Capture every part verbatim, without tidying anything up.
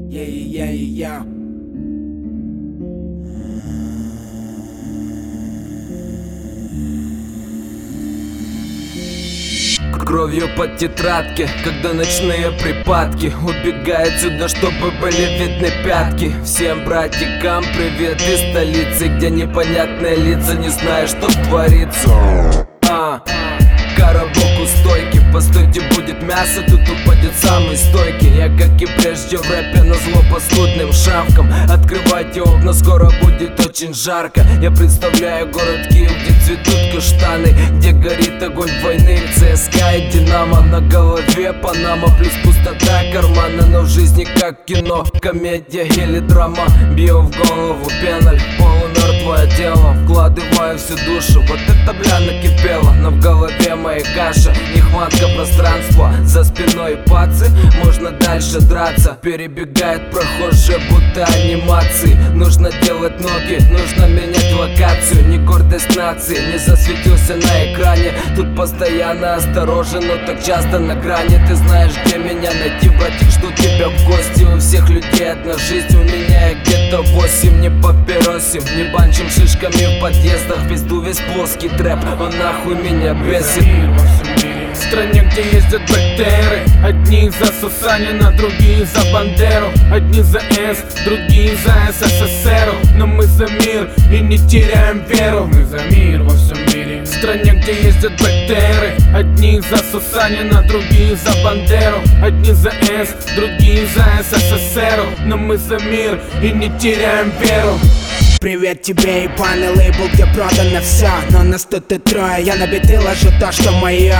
Yeah, yeah, yeah, yeah. Кровью под тетрадки, когда ночные припадки. Убегай отсюда, чтобы были видны пятки. Всем братикам привет из столицы, где непонятные лица, не знаю, что творится. А, коробок у стойки, постойте, будет мясо, тут упадет самый стойкий. Я, как и прежде, в рэпе назло послудным шавкам. Открывайте окна, скоро будет очень жарко. Я представляю город Киев, где цветут каштаны, где горит огонь войны, ЦСКА и Динамо. На голове Панама, плюс пустота кармана. Но в жизни как кино, комедия или драма. Бью в голову пеналь, полумертвое дело. Вкладываю всю душу, вот это бля накипело. Но в голове моей каша, нехватка пространства. За спиной пацы, можно дальше драться. Перебегает прохожие, будто анимации. Нужно делать ноги, нужно менять локацию. Не гордость нации, не засветился на экране. Тут постоянно осторожен, но так часто на грани. Ты знаешь, где меня найти, братик, жду тебя в гости. У всех людей одна жизнь, у меня их где-то восемь. Не папиросим, не банчим шишками в подъездах. В пизду весь плоский трэп, он нахуй меня бесит. В стране, где ездят бэктеры, одни за Сусанина, другие за Бандеру. Одни за С, другие за СССР. Но мы за мир и не теряем веру. Мы за мир во всем мире. В стране, где ездят бэктеры, одни за Сусанина, другие за Бандеру. Одни за С, другие за СССР. Но мы за мир и не теряем веру. Привет тебе, ебаный лейбл, где продано все. Но нас тут и трое, я на биты ложу то, что мое.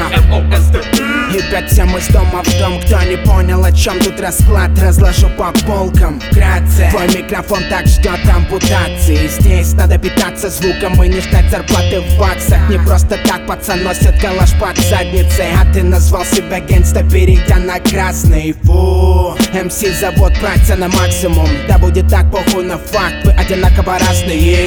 И пять всем из дома в дом. Кто не понял, о чем тут расклад, разложу по полкам вкратце. Твой микрофон так ждет ампутации. Здесь надо питаться звуком и не ждать зарплаты в баксах. Не просто так пацан носит калаш под задницей. А ты назвал себя гангста, перейдя на красный. Фу, МС завод братья на максимум. Да будет так, похуй на факт, вы одинаково разные.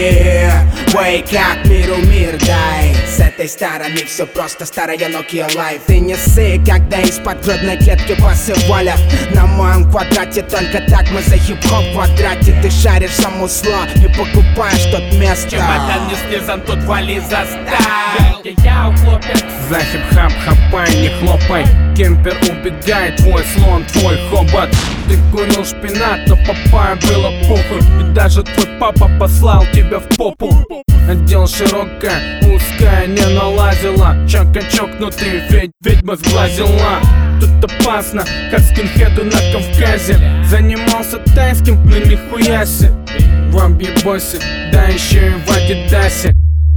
Wake up, миру мир дай. С этой стороны все просто, старая Nokia Life. Ты не ссы, когда из-под грудной клетки басы валят. На моем квадрате только так мы за хип-хоп в квадрате. Ты шаришь самусло и покупаешь тут место. Чемодан не слезан, тут вали заставь. Я хлопец. За хип-хап хапай, не хлопай. Кемпер убегает, твой слон, твой хобот. Ты курил шпинат, но папае было похуй. И даже твой папа послал тебя в попу. Отдел широкая, узкая не налазила. Чока-чокнутый, ведь ведьма сглазила. Тут опасно, как скинхеду на Кавказе. Занимался тайским, но нихуя се. В амбибосе, да еще и в адидасе.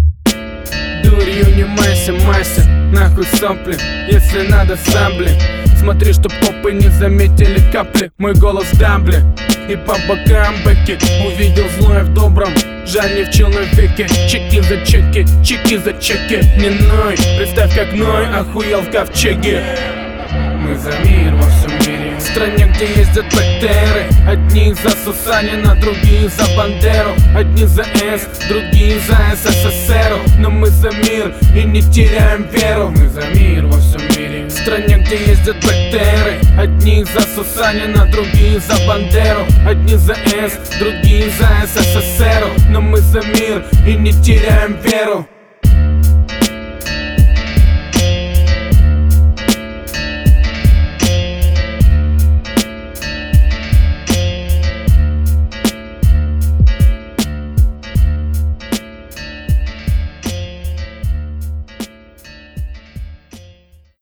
Дурью не майся, майся, нахуй сопли, если надо сабли. Смотри, чтоб попы не заметили капли. Мой голос дабли. И по бокам бэки увидел злое в добром. Жаль, не вчил навеки. Чеки за чеки, чеки за чеки. Не ной, представь, как Ной охуел в ковчеге. Мы за мир во всем мире. В стране, где ездят бэктеры, одни за Сусанина, другие за Бандеру. Одни за С, другие за СССР. Но мы за мир и не теряем веру. Мы за мир во всем мире. В стране, где ездят бэктеры, одни за Сусанина, другие за Бандеру. Одни за С, другие за СССР. Но мы за мир и не теряем веру.